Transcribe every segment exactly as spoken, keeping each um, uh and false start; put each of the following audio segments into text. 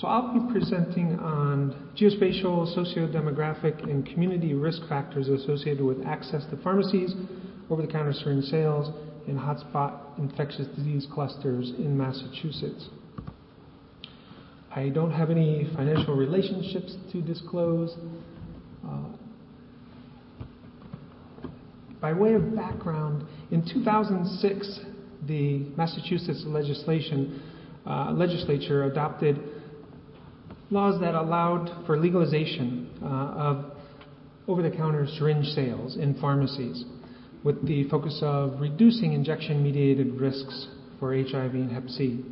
So I'll be presenting on geospatial, socio-demographic, and community risk factors associated with access to pharmacies, over-the-counter syringe sales, and hotspot infectious disease clusters in Massachusetts. I don't have any financial relationships to disclose. Uh, by way of background, in two thousand six, the Massachusetts legislation, uh, legislature adopted laws that allowed for legalization uh, of over-the-counter syringe sales in pharmacies, with the focus of reducing injection-mediated risks for H I V and Hep C.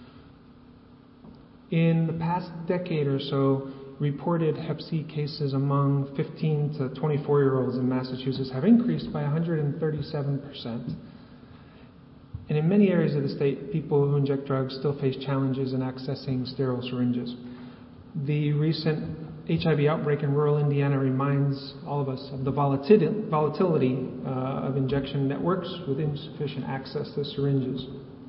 In the past decade or so, reported Hep C cases among fifteen to twenty-four-year-olds in Massachusetts have increased by one hundred thirty-seven percent. And in many areas of the state, people who inject drugs still face challenges in accessing sterile syringes. The recent H I V outbreak in rural Indiana reminds all of us of the volatility, volatility uh, of injection networks with insufficient access to syringes.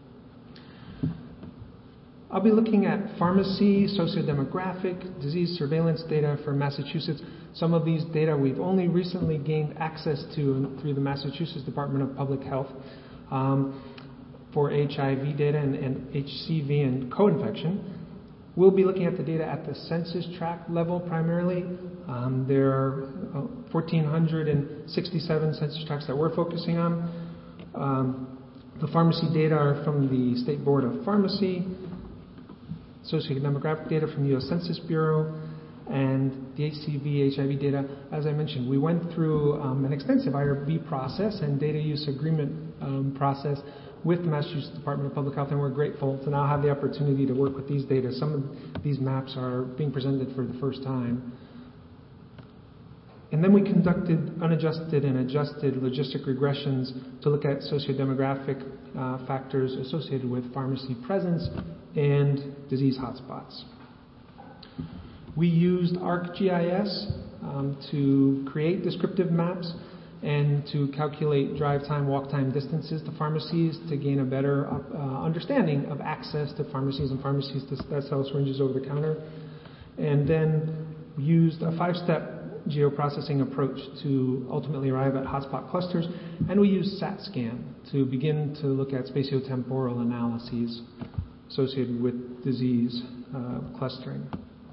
I'll be looking at pharmacy, sociodemographic, disease surveillance data for Massachusetts. Some of these data we've only recently gained access to through the Massachusetts Department of Public Health um, for H I V data and, and H C V and co-infection. We'll be looking at the data at the census tract level primarily. Um, there are uh, one thousand four hundred sixty-seven census tracts that we're focusing on. Um, the pharmacy data are from the State Board of Pharmacy, sociodemographic data from the U S Census Bureau, and the H C V, H I V data. As I mentioned, we went through um, an extensive I R B process and data use agreement um, process with the Massachusetts Department of Public Health, and we're grateful to now have the opportunity to work with these data. Some of these maps are being presented for the first time. And then we conducted unadjusted and adjusted logistic regressions to look at sociodemographic uh, factors associated with pharmacy presence and disease hotspots. We used ArcGIS um, to create descriptive maps and to calculate drive time, walk time distances to pharmacies to gain a better uh, understanding of access to pharmacies and pharmacies that sell syringes over the counter. And then we used a five-step geoprocessing approach to ultimately arrive at hotspot clusters, and we used SAT-SCAN to begin to look at spatiotemporal analyses associated with disease uh, clustering.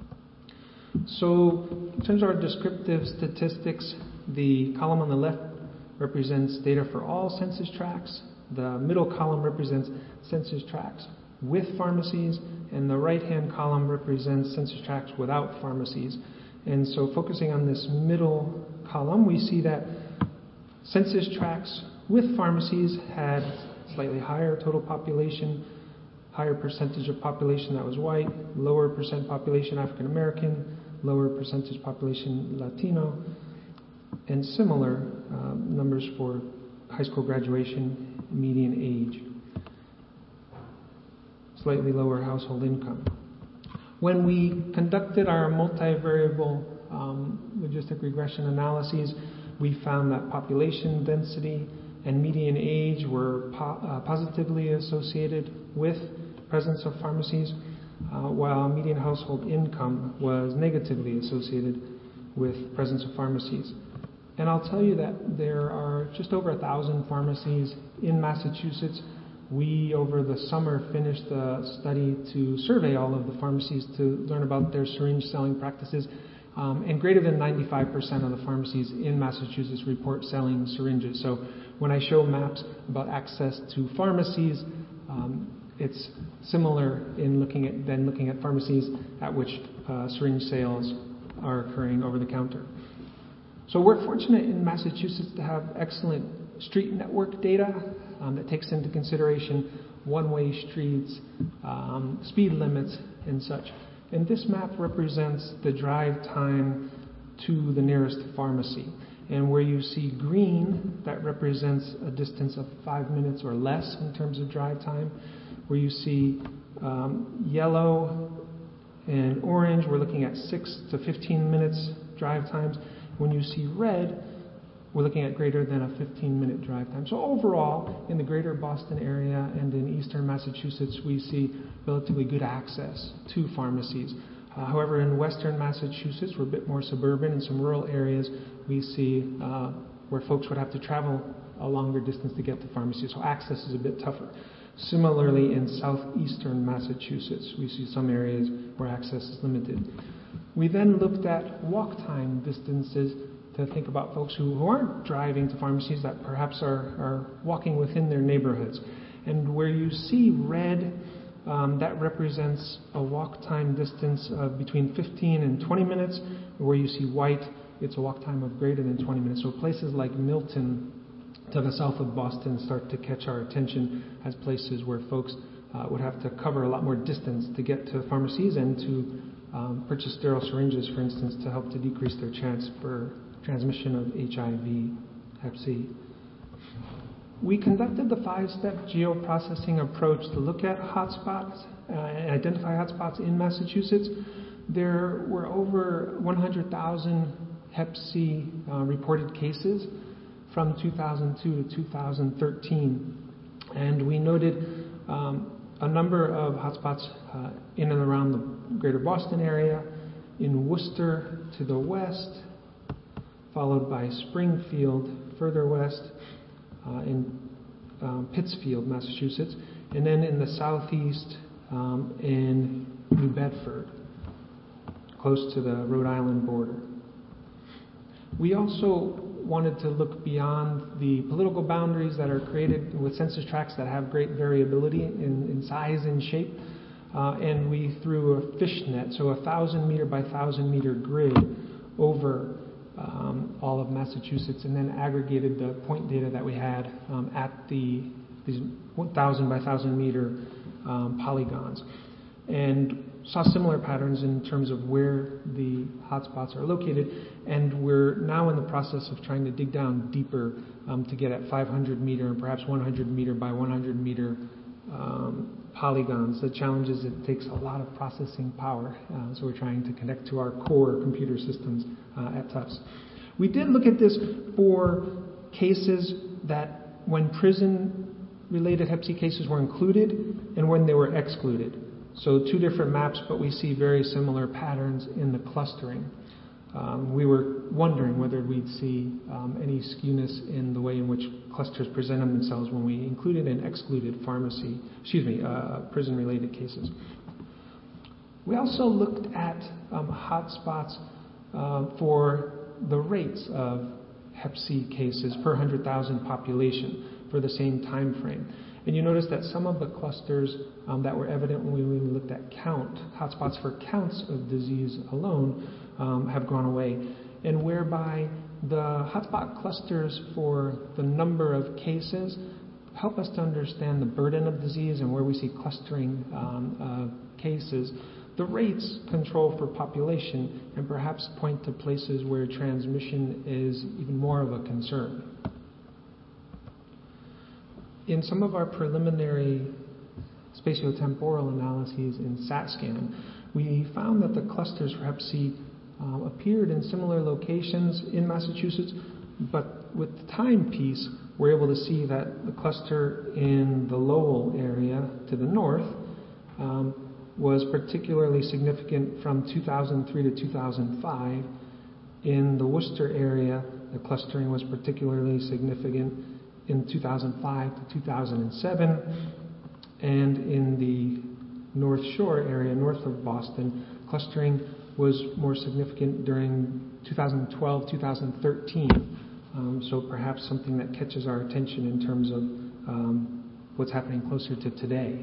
So in terms of our descriptive statistics, the column on the left represents data for all census tracts. The middle column represents census tracts with pharmacies, and the right-hand column represents census tracts without pharmacies. And so focusing on this middle column, we see that census tracts with pharmacies had slightly higher total population, higher percentage of population that was white, lower percent population African American, lower percentage population Latino, and similar uh, numbers for high school graduation, median age, slightly lower household income. When we conducted our multivariable um, logistic regression analyses, we found that population density and median age were po- uh, positively associated with presence of pharmacies, uh, while median household income was negatively associated with presence of pharmacies. And I'll tell you that there are just over a thousand pharmacies in Massachusetts. We, over the summer, finished a study to survey all of the pharmacies to learn about their syringe selling practices. Um, and greater than ninety-five percent of the pharmacies in Massachusetts report selling syringes. So when I show maps about access to pharmacies, um, it's similar in looking at than looking at pharmacies at which uh, syringe sales are occurring over the counter. So we're fortunate in Massachusetts to have excellent street network data um, that takes into consideration one-way streets, um, speed limits, and such. And this map represents the drive time to the nearest pharmacy. And where you see green, that represents a distance of five minutes or less in terms of drive time. Where you see um, yellow and orange, we're looking at six to fifteen minutes drive times. When you see red, we're looking at greater than a fifteen minute drive time. So overall, in the greater Boston area and in eastern Massachusetts, we see relatively good access to pharmacies. Uh, however, in western Massachusetts, we're a bit more suburban. In some rural areas, we see uh, where folks would have to travel a longer distance to get to pharmacies, so access is a bit tougher. Similarly, in southeastern Massachusetts, we see some areas where access is limited. We then looked at walk time distances to think about folks who, who aren't driving to pharmacies, that perhaps are, are walking within their neighborhoods. And where you see red, um, that represents a walk time distance of between fifteen and twenty minutes. Where you see white, it's a walk time of greater than twenty minutes. So places like Milton, to the south of Boston, start to catch our attention as places where folks uh, would have to cover a lot more distance to get to pharmacies and to um, purchase sterile syringes, for instance, to help to decrease their chance for transmission of H I V, Hep C. We conducted the five-step geoprocessing approach to look at hotspots uh, and identify hotspots in Massachusetts. There were over one hundred thousand Hep C uh, reported cases from two thousand two to two thousand thirteen, and we noted um, a number of hotspots uh, in and around the greater Boston area, in Worcester to the west, followed by Springfield further west, uh, in um, Pittsfield, Massachusetts, and then in the southeast um, in New Bedford, close to the Rhode Island border. We also wanted to look beyond the political boundaries that are created with census tracts that have great variability in, in size and shape. Uh, and we threw a fishnet, so a thousand meter by thousand meter grid over um, all of Massachusetts, and then aggregated the point data that we had um, at the these thousand by thousand meter um, polygons, and saw similar patterns in terms of where the hotspots are located. And we're now in the process of trying to dig down deeper um, to get at five hundred meter and perhaps one hundred meter by one hundred meter um, polygons. The challenge is it takes a lot of processing power, uh, so we're trying to connect to our core computer systems uh, at Tufts. We did look at this for cases that when prison-related Hep C cases were included and when they were excluded. So two different maps, but we see very similar patterns in the clustering. Um, we were wondering whether we'd see um, any skewness in the way in which clusters presented themselves when we included and excluded pharmacy, excuse me, uh, prison-related cases. We also looked at um, hotspots uh, for the rates of Hep C cases per one hundred thousand population for the same time frame. And you notice that some of the clusters um, that were evident when we looked at count, hotspots for counts of disease alone, um, have gone away. And whereby the hotspot clusters for the number of cases help us to understand the burden of disease and where we see clustering um, of cases. The rates control for population and perhaps point to places where transmission is even more of a concern. In some of our preliminary spatiotemporal analyses in SAT-SCAN, we found that the clusters for Hep C uh, appeared in similar locations in Massachusetts, but with the time piece, we're able to see that the cluster in the Lowell area to the north um, was particularly significant from two thousand three to two thousand five. In the Worcester area, the clustering was particularly significant in two thousand five to two thousand seven, and in the North Shore area, north of Boston, clustering was more significant during two thousand twelve, two thousand thirteen. Um, so perhaps something that catches our attention in terms of um, what's happening closer to today.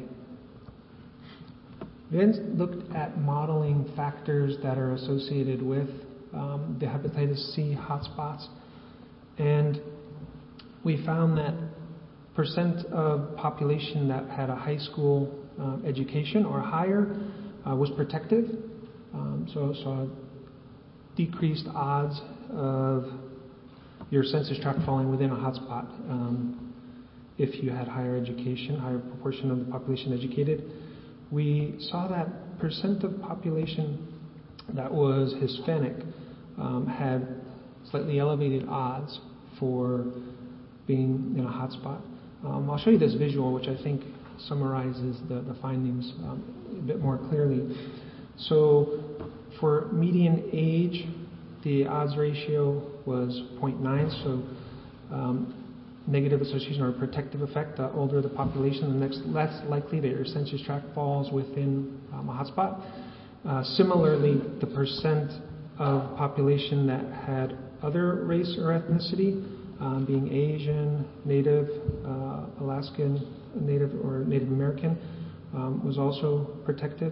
We then looked at modeling factors that are associated with um, the hepatitis C hotspots, and we found that percent of population that had a high school um, education or higher uh, was protective. Um, so, so decreased odds of your census tract falling within a hotspot um, if you had higher education, higher proportion of the population educated. We saw that percent of population that was Hispanic um, had slightly elevated odds for being in a hotspot. Um, I'll show you this visual, which I think summarizes the, the findings um, a bit more clearly. So for median age, the odds ratio was zero point nine, so um, negative association or protective effect. The older the population, the next less likely that your census tract falls within um, a hotspot. Uh, similarly, the percent of population that had other race or ethnicity, um, being Asian, Native, uh, Alaskan, Native or Native American, um, was also protected.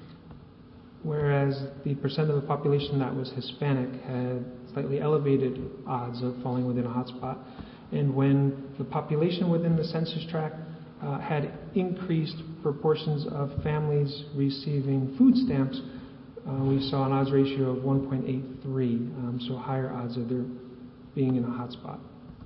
Whereas the percent of the population that was Hispanic had slightly elevated odds of falling within a hotspot. And when the population within the census tract uh, had increased proportions of families receiving food stamps, uh, we saw an odds ratio of one point eight three, um, so higher odds of there being in a hotspot.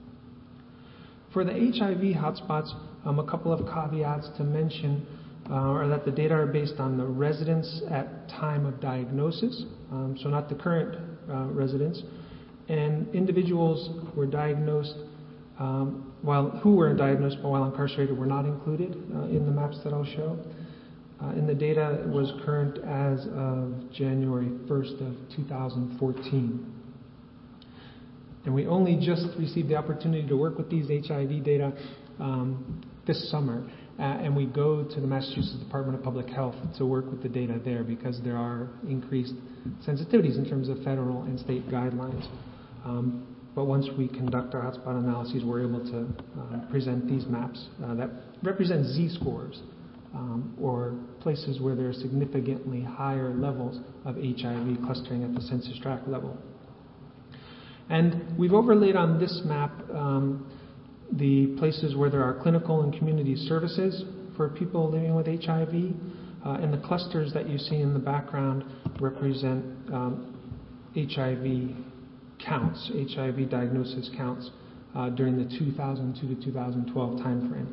For the H I V hotspots, um, a couple of caveats to mention uh, are that the data are based on the residents at time of diagnosis, um, so not the current uh, residents, and individuals were diagnosed Um, while who were diagnosed but while incarcerated were not included uh, in the maps that I'll show. Uh, and the data was current as of January first of two thousand fourteen. And we only just received the opportunity to work with these H I V data um, this summer. Uh, and we go to the Massachusetts Department of Public Health to work with the data there because there are increased sensitivities in terms of federal and state guidelines. Um, But once we conduct our hotspot analyses, we're able to uh, present these maps uh, that represent Z-scores um, or places where there are significantly higher levels of H I V clustering at the census tract level. And we've overlaid on this map um, the places where there are clinical and community services for people living with H I V, uh, and the clusters that you see in the background represent um, H I V counts, H I V diagnosis counts uh, during the two thousand two to two thousand twelve timeframe.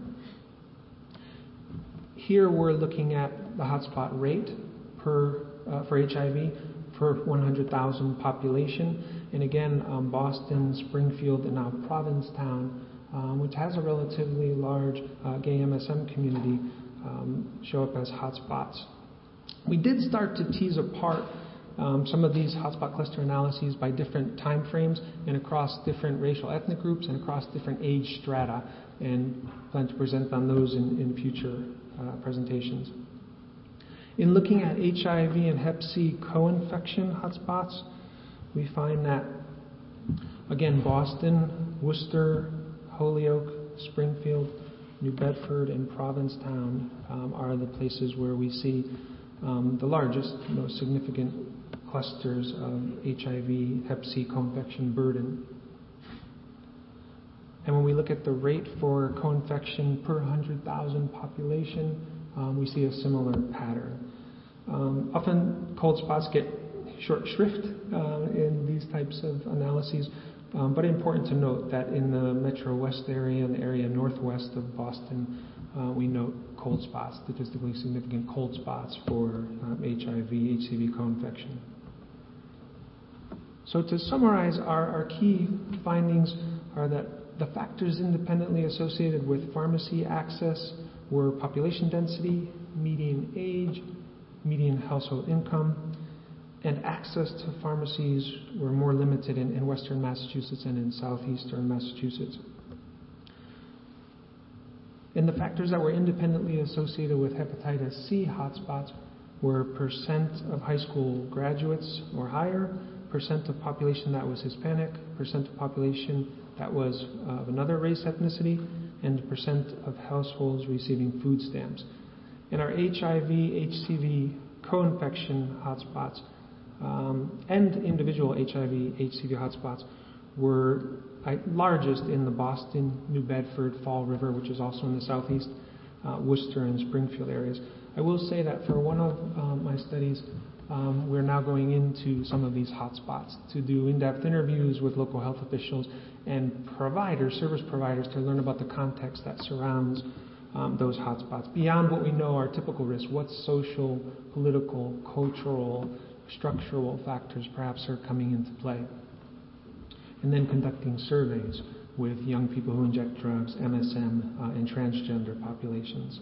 Here we're looking at the hotspot rate per uh, for H I V per one hundred thousand population, and again, um, Boston, Springfield, and now Provincetown, um, which has a relatively large uh, gay M S M community, um, show up as hotspots. We did start to tease apart Um, some of these hotspot cluster analyses by different time frames and across different racial ethnic groups and across different age strata, and plan to present on those in, in future uh, presentations. In looking at H I V and Hep C co-infection hotspots, we find that, again, Boston, Worcester, Holyoke, Springfield, New Bedford, and Provincetown um, are the places where we see um, the largest, most significant clusters of H I V, Hep C co-infection burden. And when we look at the rate for co-infection per one hundred thousand population, um, we see a similar pattern. Um, often cold spots get short shrift uh, in these types of analyses, um, but important to note that in the Metro West area and the area northwest of Boston, uh, we note cold spots, statistically significant cold spots for um, H I V, H C V co-infection. So to summarize, our, our key findings are that the factors independently associated with pharmacy access were population density, median age, median household income, and access to pharmacies were more limited in, in western Massachusetts and in southeastern Massachusetts. And the factors that were independently associated with hepatitis C hotspots were percent of high school graduates or higher, percent of population that was Hispanic, percent of population that was of another race ethnicity, and percent of households receiving food stamps. In our H I V, H C V co-infection hotspots um, and individual H I V, H C V hotspots were largest in the Boston, New Bedford, Fall River, which is also in the southeast, uh, Worcester and Springfield areas. I will say that for one of um, my studies, um, we're now going into some of these hotspots to do in-depth interviews with local health officials and providers, service providers, to learn about the context that surrounds um, those hotspots, beyond what we know are typical risks. What social, political, cultural, structural factors perhaps are coming into play. And then conducting surveys with young people who inject drugs, M S M, uh, and transgender populations.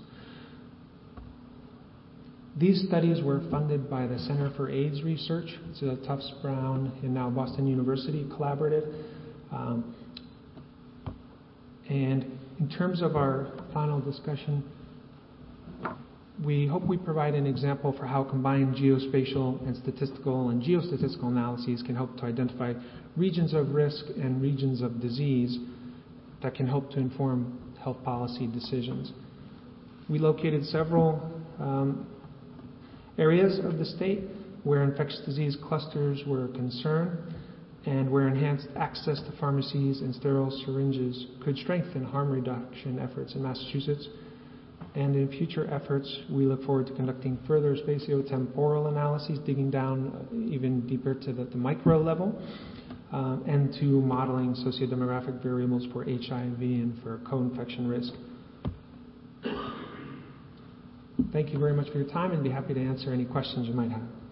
These studies were funded by the Center for AIDS Research. It's a Tufts Brown and now Boston University collaborative. Um, and in terms of our final discussion, we hope we provide an example for how combined geospatial and statistical and geostatistical analyses can help to identify regions of risk and regions of disease that can help to inform health policy decisions. We located several um, areas of the state where infectious disease clusters were a concern and where enhanced access to pharmacies and sterile syringes could strengthen harm reduction efforts in Massachusetts. And in future efforts, we look forward to conducting further spatiotemporal analyses, digging down even deeper to the, the micro level, uh, and to modeling sociodemographic variables for H I V and for co-infection risk. Thank you very much for your time, and be happy to answer any questions you might have.